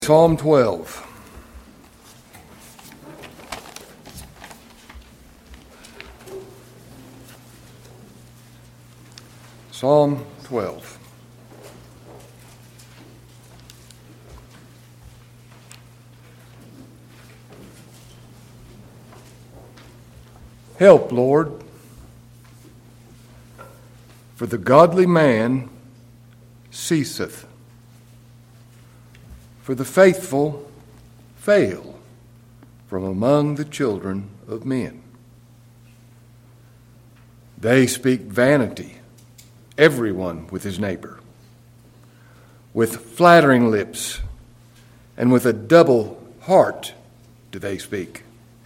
Psalm 12. Psalm 12. Help, Lord, for the godly man ceaseth, for the faithful fail from among the children of men. They speak vanity, everyone with his neighbor, with flattering lips, and with a double heart do they speak.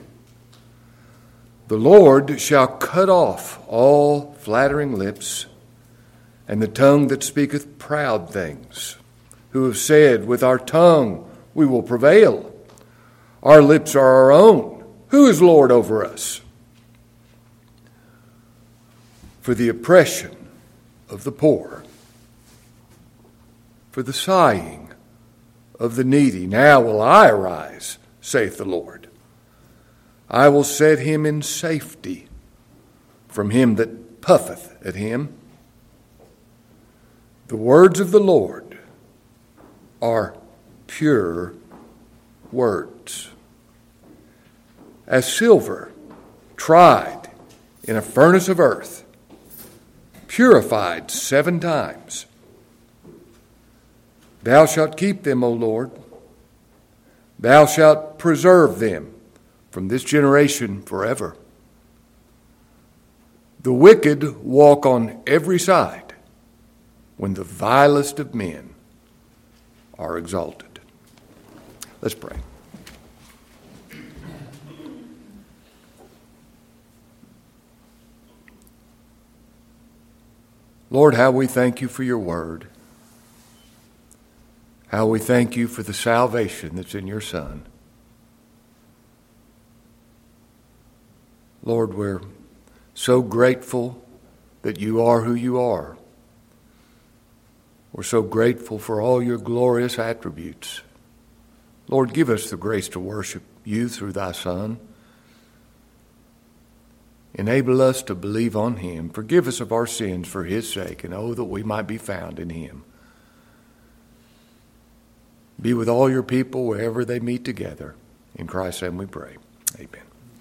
The Lord shall cut off all flattering lips, and the tongue that speaketh proud things, who have said, with our tongue we will prevail. Our lips are our own. Who is Lord over us? For the oppression of the poor, for the sighing of the needy, now will I arise, saith the Lord. I will set him in safety from him that puffeth at him. The words of the Lord are pure words, as silver tried in a furnace of earth, purified 7 times. Thou shalt keep them, O Lord. Thou shalt preserve them from this generation forever. The wicked walk on every side when the vilest of men are exalted. Let's pray. Lord, how we thank you for your word. How we thank you for the salvation that's in your Son. Lord, we're so grateful that you are who you are. We're so grateful for all your glorious attributes. Lord, give us the grace to worship you through thy Son. Enable us to believe on him. Forgive us of our sins for his sake, and oh, that we might be found in him. Be with all your people wherever they meet together. In Christ's name we pray. Amen.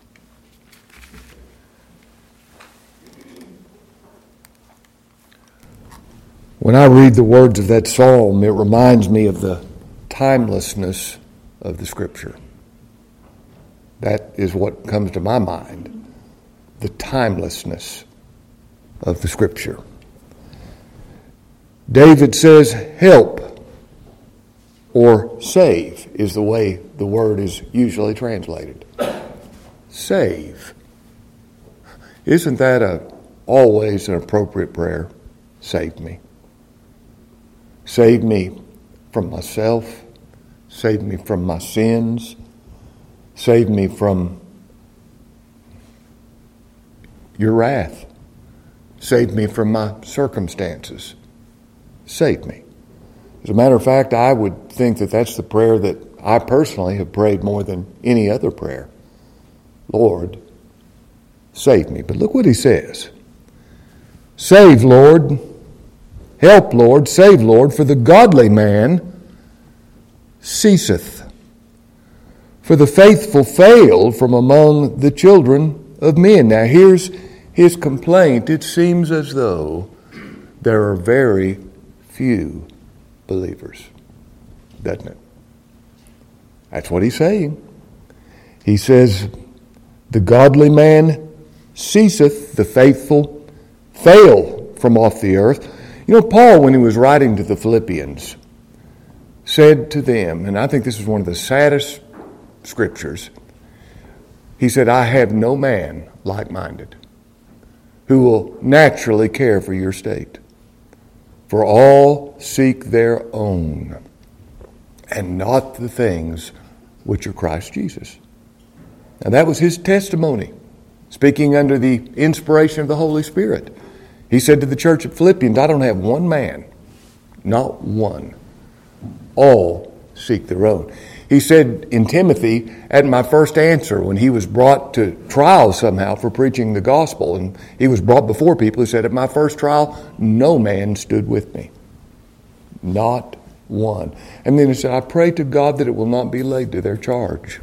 When I read the words of that psalm, it reminds me of the timelessness of the Scripture. That is what comes to my mind, the timelessness of the Scripture. David says, help or save is the way the word is usually translated. Save. Isn't that always an appropriate prayer? Save me. Save me from myself. Save me from my sins. Save me from your wrath. Save me from my circumstances. Save me. As a matter of fact, I would think that that's the prayer that I personally have prayed more than any other prayer. Lord, save me. But look what he says. Save, Lord. Help, Lord, save, Lord, for the godly man ceaseth. For the faithful fail from among the children of men. Now here's his complaint. It seems as though there are very few believers, doesn't it? That's what he's saying. He says, the godly man ceaseth, the faithful fail from off the earth. You know, Paul, when he was writing to the Philippians, said to them, and I think this is one of the saddest scriptures, he said, I have no man like-minded who will naturally care for your state. For all seek their own, and not the things which are Christ Jesus. And that was his testimony, speaking under the inspiration of the Holy Spirit. He said to the church at Philippians, I don't have one man, not one. All seek their own. He said in Timothy, at my first answer, when he was brought to trial somehow for preaching the gospel, and he was brought before people, he said, at my first trial, no man stood with me. Not one. And then he said, I pray to God that it will not be laid to their charge.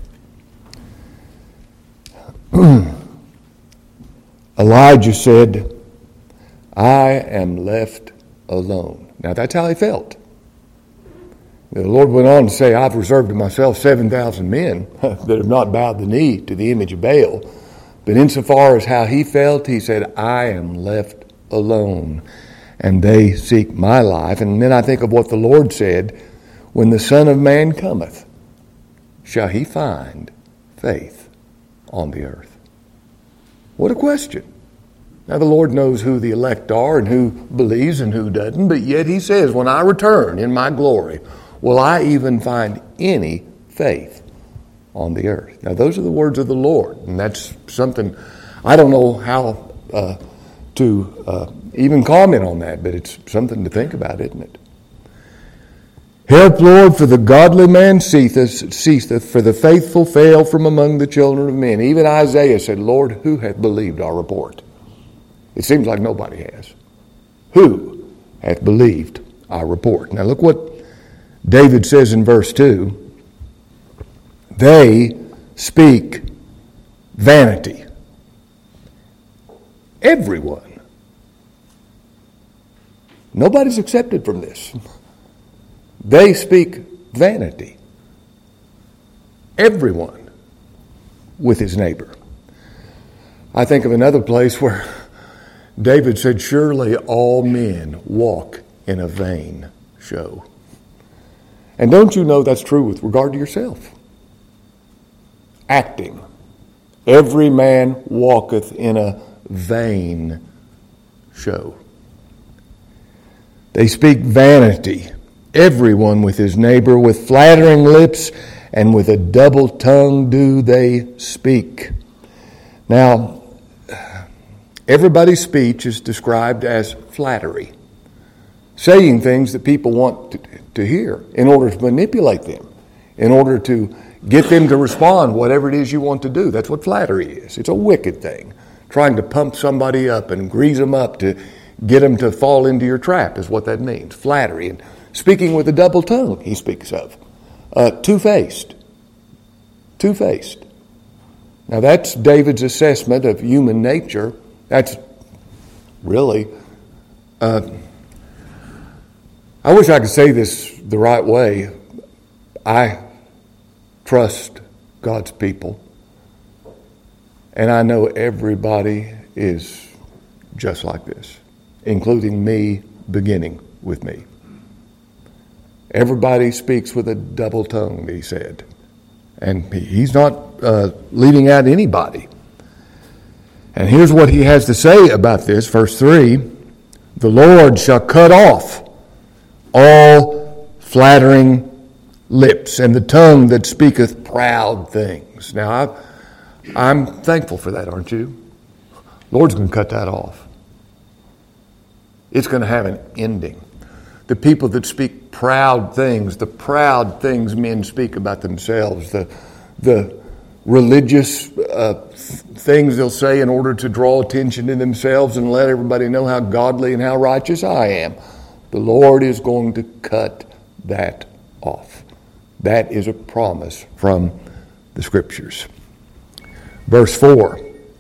Elijah said, I am left alone. Now that's how he felt. The Lord went on to say, I've reserved to myself 7,000 men that have not bowed the knee to the image of Baal. But insofar as how he felt, he said, I am left alone, and they seek my life. And then I think of what the Lord said, when the Son of Man cometh, shall he find faith on the earth? What a question. Now the Lord knows who the elect are and who believes and who doesn't, but yet he says, when I return in my glory, will I even find any faith on the earth? Now, those are the words of the Lord, and that's something I don't know how to even comment on that, but it's something to think about, isn't it? Help, Lord, for the godly man ceaseth, for the faithful fail from among the children of men. Even Isaiah said, Lord, who hath believed our report? It seems like nobody has. Who hath believed our report? Now, look what David says in verse 2, they speak vanity. Everyone. Nobody's accepted from this. They speak vanity. Everyone with his neighbor. I think of another place where David said, surely all men walk in a vain show. And don't you know that's true with regard to yourself? Acting. Every man walketh in a vain show. They speak vanity. Everyone with his neighbor, with flattering lips and with a double tongue do they speak. Now, everybody's speech is described as flattery. Saying things that people want to hear in order to manipulate them, in order to get them to respond, whatever it is you want to do. That's what flattery is. It's a wicked thing. Trying to pump somebody up and grease them up to get them to fall into your trap is what that means. Flattery. And speaking with a double tongue, he speaks of. Two-faced. Two-faced. Now that's David's assessment of human nature. That's really... I wish I could say this the right way. I trust God's people. And I know everybody is just like this, including me, beginning with me. Everybody speaks with a double tongue, he said. And he's not leaving out anybody. And here's what he has to say about this, verse 3. The Lord shall cut off all flattering lips, and the tongue that speaketh proud things. Now, I'm thankful for that, aren't you? Lord's going to cut that off. It's going to have an ending. The people that speak proud things, the proud things men speak about themselves, the religious things they'll say in order to draw attention to themselves and let everybody know how godly and how righteous I am. The Lord is going to cut that off. That is a promise from the Scriptures. Verse 4.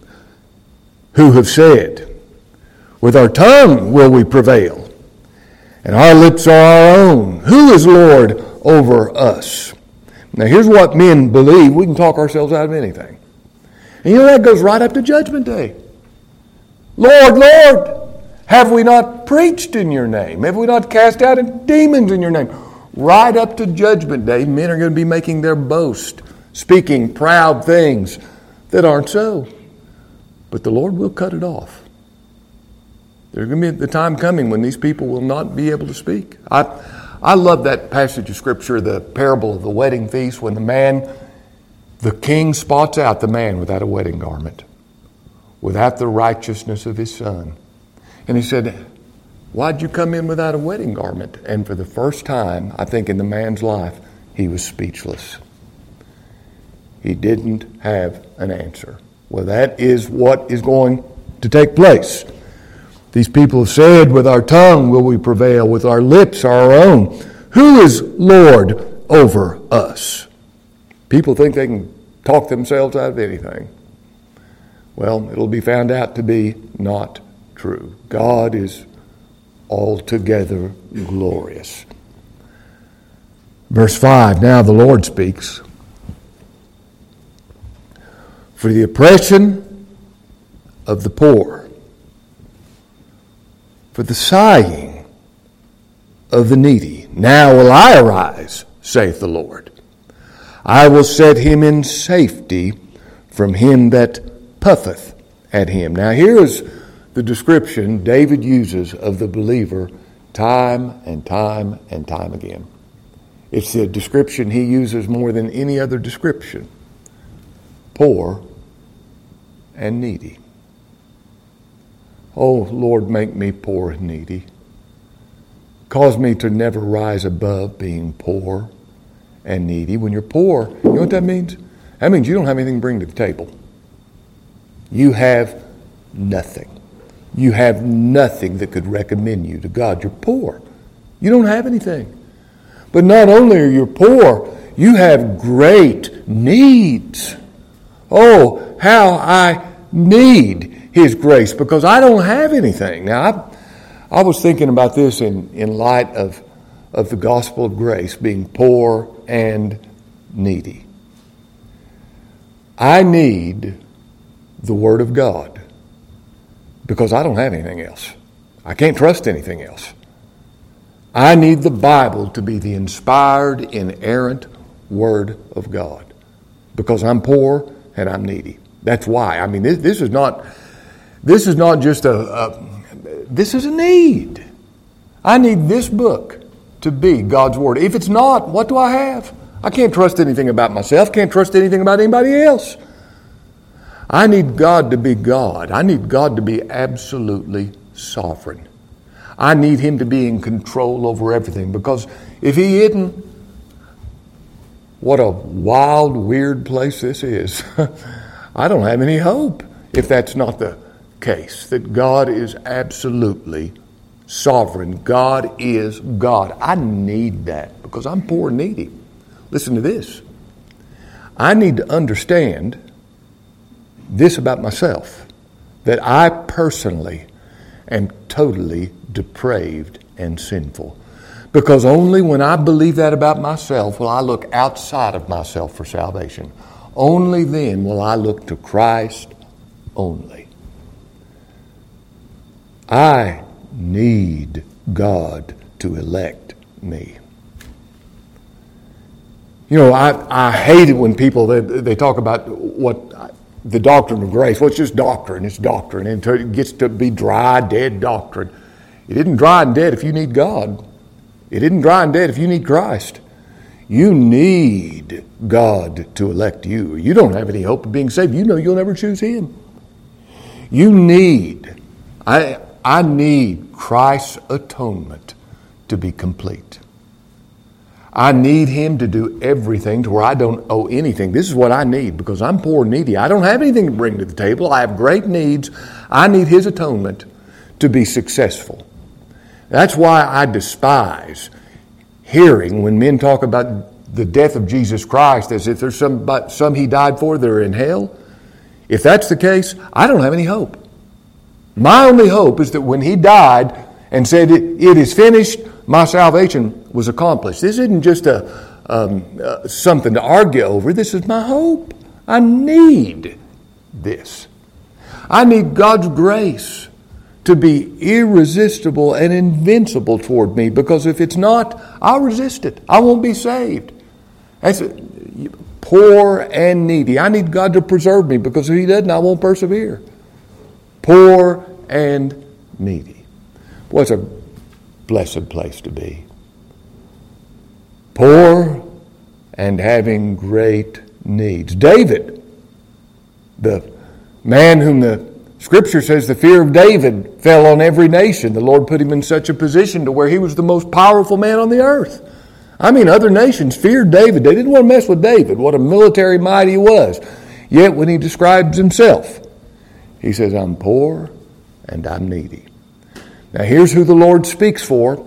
Who have said, with our tongue will we prevail, and our lips are our own. Who is Lord over us? Now here's what men believe. We can talk ourselves out of anything. And you know that goes right up to Judgment Day. Lord, Lord, have we not preached in your name? Have we not cast out demons in your name? Right up to Judgment Day, men are going to be making their boast, speaking proud things that aren't so. But the Lord will cut it off. There's going to be the time coming when these people will not be able to speak. I love that passage of Scripture, the parable of the wedding feast, when the king spots out the man without a wedding garment, without the righteousness of his son. And he said, why'd you come in without a wedding garment? And for the first time, I think in the man's life, he was speechless. He didn't have an answer. Well, that is what is going to take place. These people have said, with our tongue will we prevail, with our lips our own. Who is Lord over us? People think they can talk themselves out of anything. Well, it'll be found out to be not true. God is altogether glorious. Verse 5, now the Lord speaks. For the oppression of the poor, for the sighing of the needy, now will I arise, saith the Lord. I will set him in safety from him that puffeth at him. Now here's the description David uses of the believer time and time and time again. It's the description he uses more than any other description. Poor and needy. Oh, Lord, make me poor and needy. Cause me to never rise above being poor and needy. When you're poor, you know what that means? That means you don't have anything to bring to the table. You have nothing. You have nothing that could recommend you to God. You're poor. You don't have anything. But not only are you poor, you have great needs. Oh, how I need His grace because I don't have anything. Now, I was thinking about this in light of the gospel of grace, being poor and needy. I need the Word of God because I don't have anything else. I can't trust anything else. I need the Bible to be the inspired, inerrant Word of God because I'm poor and I'm needy. That's why. I mean, this is not just this is a need. I need this book to be God's Word. If it's not, what do I have? I can't trust anything about myself. Can't trust anything about anybody else. I need God to be God. I need God to be absolutely sovereign. I need Him to be in control over everything because if He isn't, what a wild, weird place this is. I don't have any hope if that's not the case, that God is absolutely sovereign. God is God. I need that because I'm poor and needy. Listen to this. I need to understand this about myself, that I personally am totally depraved and sinful. Because only when I believe that about myself will I look outside of myself for salvation. Only then will I look to Christ only. I need God to elect me. You know, I hate it when people, they talk about what the doctrine of grace. Well, it's just doctrine. It's doctrine. And it gets to be dry, dead doctrine. It isn't dry and dead if you need God. It isn't dry and dead if you need Christ. You need God to elect you. You don't have any hope of being saved. You know you'll never choose Him. You need, I need Christ's atonement to be complete. I need Him to do everything to where I don't owe anything. This is what I need because I'm poor and needy. I don't have anything to bring to the table. I have great needs. I need His atonement to be successful. That's why I despise hearing when men talk about the death of Jesus Christ as if there's some He died for that are in hell. If that's the case, I don't have any hope. My only hope is that when He died and said, it is finished, my salvation was accomplished. This isn't just something to argue over. This is my hope. I need this. I need God's grace to be irresistible and invincible toward me because if it's not, I'll resist it. I won't be saved. That's poor and needy. I need God to preserve me because if He doesn't, I won't persevere. Poor and needy. Boy, it's a blessed place to be. Poor and having great needs. David, the man whom the Scripture says the fear of David fell on every nation. The Lord put him in such a position to where he was the most powerful man on the earth. I mean, other nations feared David. They didn't want to mess with David, what a military might he was. Yet when he describes himself, he says, I'm poor and I'm needy. Now here's who the Lord speaks for.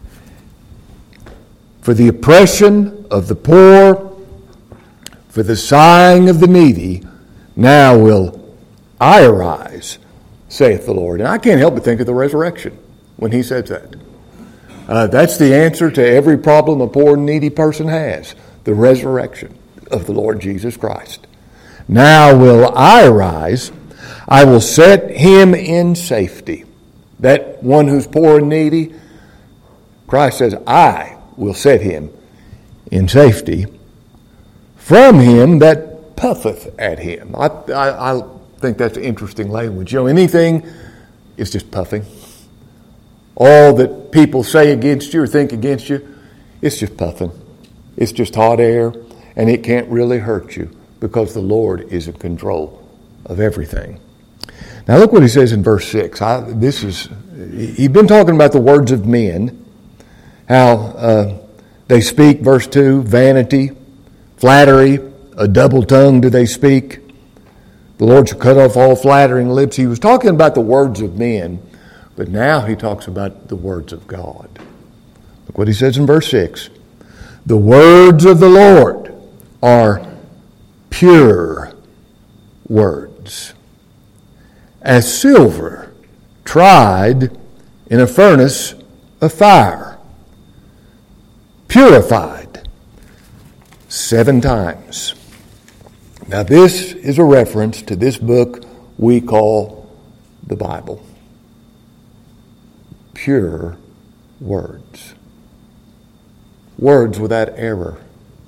For the oppression of the poor, for the sighing of the needy, now will I arise, saith the Lord. And I can't help but think of the resurrection when he says that. That's the answer to every problem a poor and needy person has. The resurrection of the Lord Jesus Christ. Now will I arise, I will set him in safety. That one who's poor and needy, Christ says, I will set him in safety from him that puffeth at him. I think that's interesting language. You know, anything is just puffing. All that people say against you or think against you, it's just puffing. It's just hot air, and it can't really hurt you because the Lord is in control of everything. Now look what he says in verse 6. He's been talking about the words of men, how they speak, verse 2, vanity, flattery, a double tongue do they speak. The Lord shall cut off all flattering lips. He was talking about the words of men, but now he talks about the words of God. Look what he says in verse 6. The words of the Lord are pure words, as silver tried in a furnace of fire, purified 7 times. Now this is a reference to this book we call the Bible. Pure words. Words without error.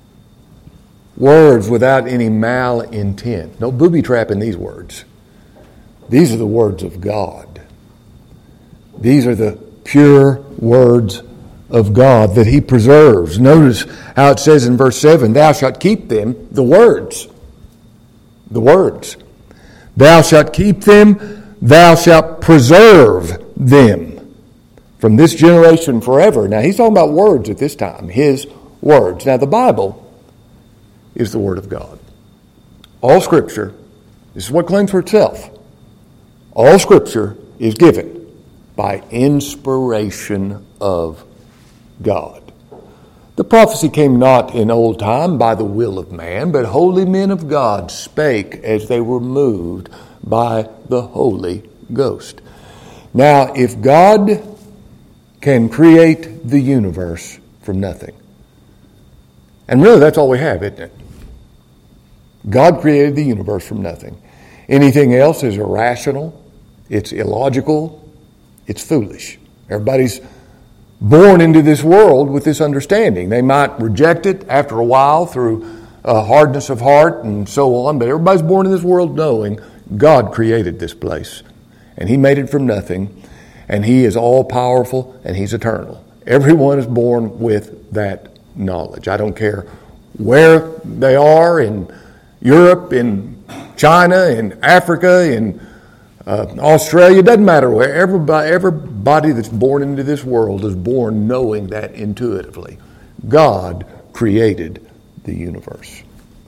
Words without any malintent. No booby trap in these words. These are the words of God. These are the pure words of God that he preserves. Notice how it says in verse 7, thou shalt keep them, the words. The words. Thou shalt keep them, thou shalt preserve them from this generation forever. Now he's talking about words at this time, his words. Now the Bible is the Word of God. All Scripture, this is what claims for itself. All Scripture is given by inspiration of God. The prophecy came not in old time by the will of man, but holy men of God spake as they were moved by the Holy Ghost. Now, if God can create the universe from nothing, and really that's all we have, isn't it? God created the universe from nothing. Anything else is irrational, it's illogical, it's foolish. Everybody's born into this world with this understanding. They might reject it after a while through hardness of heart and so on, but everybody's born in this world knowing God created this place. And he made it from nothing, and he is all-powerful, and he's eternal. Everyone is born with that knowledge. I don't care where they are in Europe, in China, in Africa, in Australia, it doesn't matter where. Everybody that's born into this world is born knowing that intuitively. God created the universe.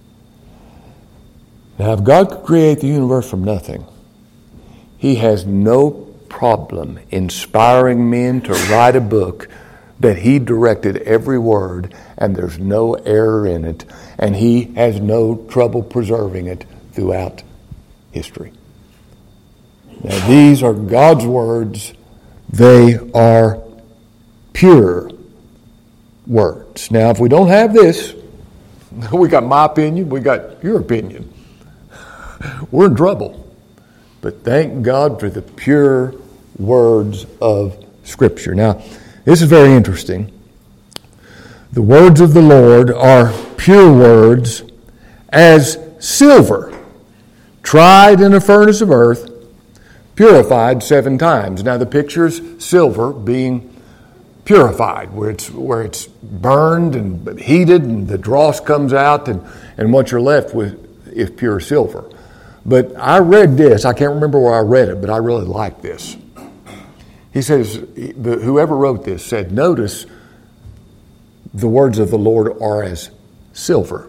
Now, if God could create the universe from nothing, he has no problem inspiring men to write a book that he directed every word and there's no error in it, and he has no trouble preserving it throughout history. Now, these are God's words. They are pure words. Now, if we don't have this, we got my opinion, we got your opinion. We're in trouble. But thank God for the pure words of Scripture. Now, this is very interesting. The words of the Lord are pure words as silver, tried in a furnace of earth, purified 7 times. Now the picture's silver being purified, where it's burned and heated and the dross comes out and what you're left with is pure silver. But I read this, I can't remember where I read it, but I really like this. He says, whoever wrote this said, notice the words of the Lord are as silver.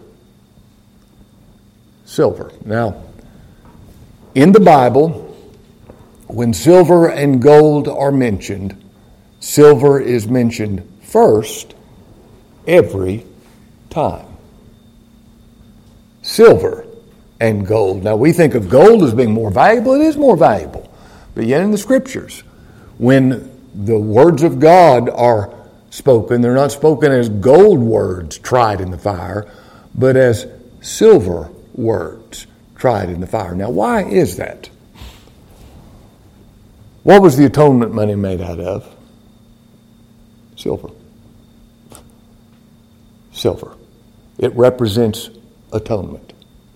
Silver. Now, in the Bible, when silver and gold are mentioned, silver is mentioned first every time. Silver and gold. Now, we think of gold as being more valuable. It is more valuable. But yet in the Scriptures, when the words of God are spoken, they're not spoken as gold words tried in the fire, but as silver words tried in the fire. Now, why is that? What was the atonement money made out of? Silver. Silver. It represents atonement.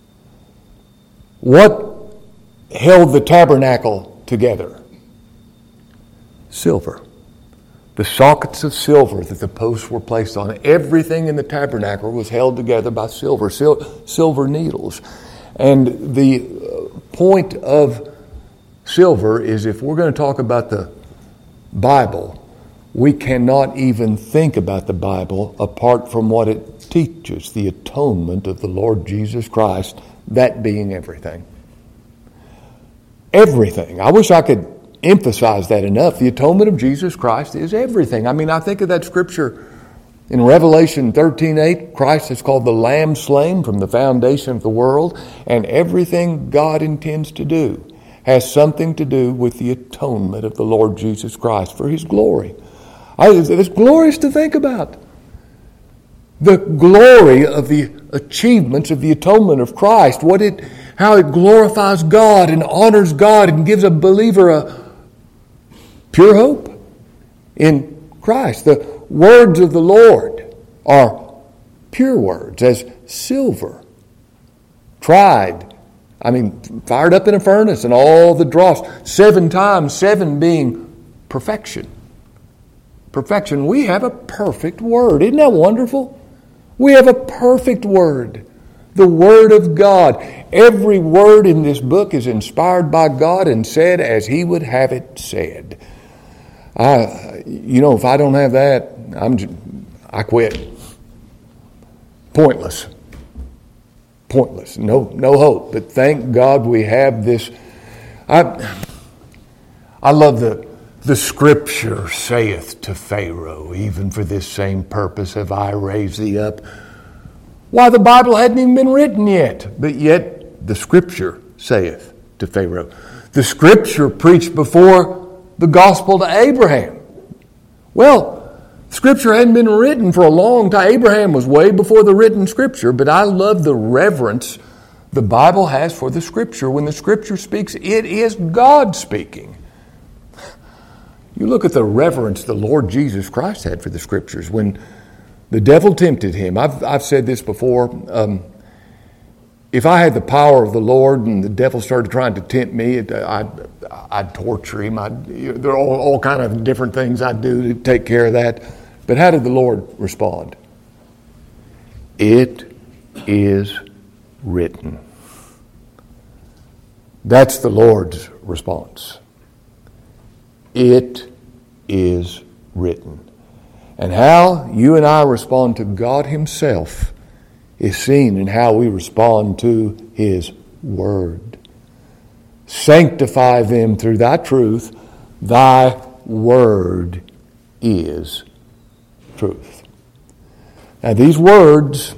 What held the tabernacle together? Silver. The sockets of silver that the posts were placed on. Everything in the tabernacle was held together by silver. Silver needles. And the point of silver is, if we're going to talk about the Bible, we cannot even think about the Bible apart from what it teaches, the atonement of the Lord Jesus Christ, that being everything. Everything. I wish I could emphasize that enough. The atonement of Jesus Christ is everything. I mean, I think of that scripture in Revelation 13:8, Christ is called the Lamb slain from the foundation of the world, and everything God intends to do has something to do with the atonement of the Lord Jesus Christ for His glory. It's glorious to think about. The glory of the achievements of the atonement of Christ, how it glorifies God and honors God and gives a believer a pure hope in Christ. The words of the Lord are pure words, as silver, tried, fired up in a furnace and all the dross. 7 times 7 being perfection. Perfection. We have a perfect word. Isn't that wonderful? We have a perfect word. The Word of God. Every word in this book is inspired by God and said as He would have it said. If I don't have that, I quit. Pointless. No hope. But thank God we have this. I love the Scripture saith to Pharaoh, even for this same purpose have I raised thee up. Why, the Bible hadn't even been written yet, but yet the Scripture saith to Pharaoh. The Scripture preached before the gospel to Abraham. Well, Scripture hadn't been written for a long time. Abraham was way before the written Scripture, but I love the reverence the Bible has for the Scripture. When the Scripture speaks, it is God speaking. You look at the reverence the Lord Jesus Christ had for the Scriptures. When the devil tempted Him, I've said this before, if I had the power of the Lord and the devil started trying to tempt me, I'd torture him. There are all kind of different things I'd do to take care of that. But how did the Lord respond? It is written. That's the Lord's response. It is written. And how you and I respond to God Himself is seen in how we respond to His Word. Sanctify them through Thy truth. Thy Word is truth. Now these words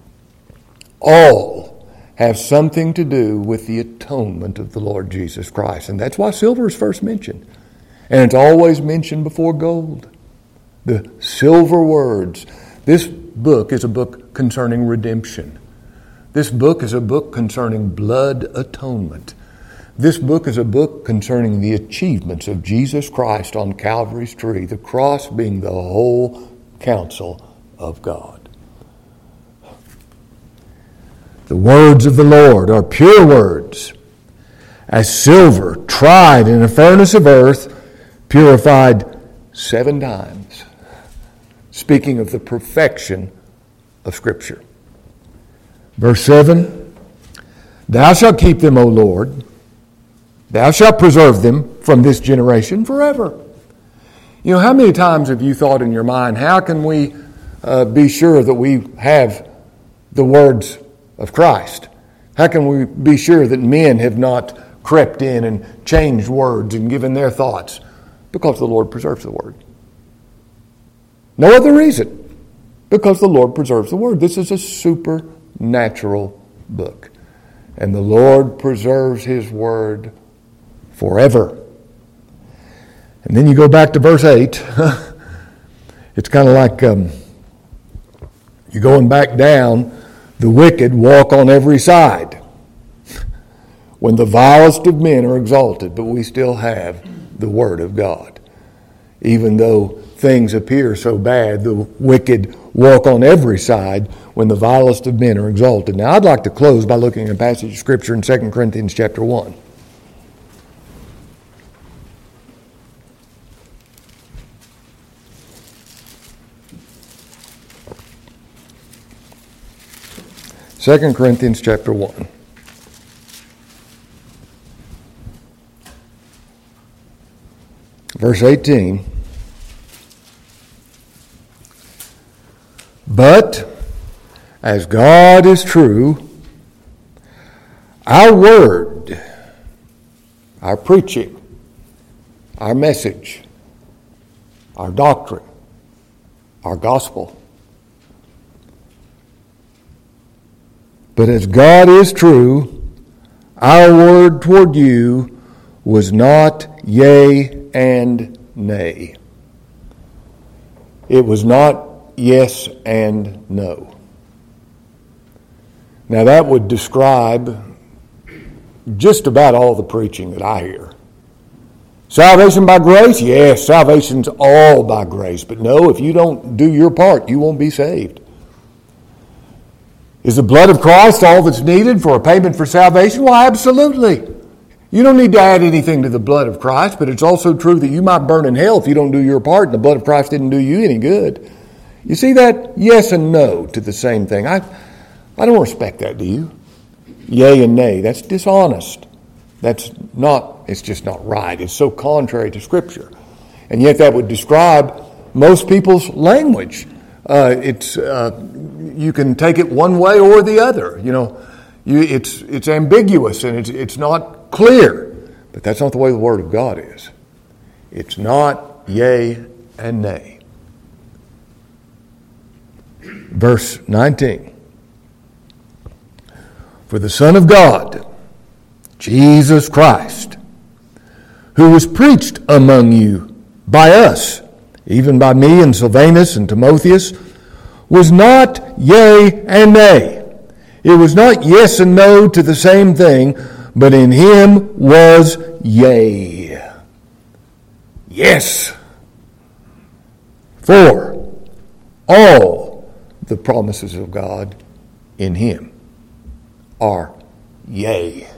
all have something to do with the atonement of the Lord Jesus Christ. And that's why silver is first mentioned. And it's always mentioned before gold. The silver words. This book is a book concerning redemption. This book is a book concerning blood atonement. This book is a book concerning the achievements of Jesus Christ on Calvary's tree, the cross being the whole counsel of God. The words of the Lord are pure words, as silver tried in a furnace of earth, purified 7 times. Speaking of the perfection of Scripture. Verse 7, Thou shalt keep them, O Lord. Thou shalt preserve them from this generation forever. You know, how many times have you thought in your mind, how can we be sure that we have the words of Christ? How can we be sure that men have not crept in and changed words and given their thoughts? Because the Lord preserves the Word. No other reason. Because the Lord preserves the Word. This is a supernatural book. And the Lord preserves His Word forever. And then you go back to verse 8. It's kind of like you're going back down. The wicked walk on every side when the vilest of men are exalted, but we still have the Word of God. Even though things appear so bad, the wicked walk on every side when the vilest of men are exalted. Now, I'd like to close by looking at a passage of Scripture in 2 Corinthians chapter 1. Second Corinthians chapter 1. Verse 18. But as God is true, our word, our preaching, our message, our doctrine, our gospel. But as God is true, our word toward you was not yea and nay. It was not yes and no. Now that would describe just about all the preaching that I hear. Salvation by grace? Yes, salvation's all by grace. But no, if you don't do your part, you won't be saved. Is the blood of Christ all that's needed for a payment for salvation? Well, absolutely. You don't need to add anything to the blood of Christ, but it's also true that you might burn in hell if you don't do your part, and the blood of Christ didn't do you any good. You see that? Yes and no to the same thing. I don't respect that, do you? Yea and nay. That's dishonest. It's just not right. It's so contrary to Scripture. And yet that would describe most people's language. You can take it one way or the other. It's ambiguous and it's not clear. But that's not the way the Word of God is. It's not yea and nay. Verse 19. For the Son of God, Jesus Christ, who was preached among you by us, even by me and Silvanus and Timotheus, was not yea and nay. It was not yes and no to the same thing, but in him was yea. Yes. For all the promises of God in him are yea.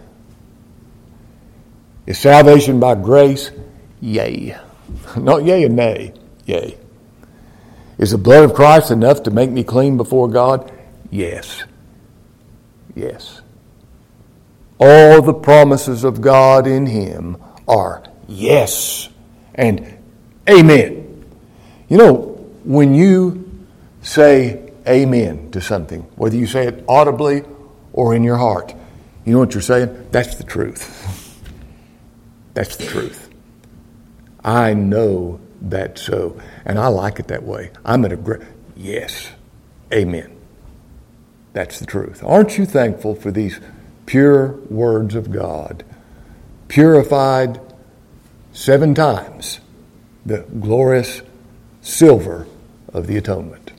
Is salvation by grace? Yea. Not yea and nay. Yea. Is the blood of Christ enough to make me clean before God? Yes. Yes. All the promises of God in him are yes and amen. When you say amen to something, whether you say it audibly or in your heart, you know what you're saying? That's the truth. That's the truth. I know that's so, and I like it that way. I'm at a great, yes, amen. That's the truth. Aren't you thankful for these pure words of God, purified 7 times the glorious silver of the atonement?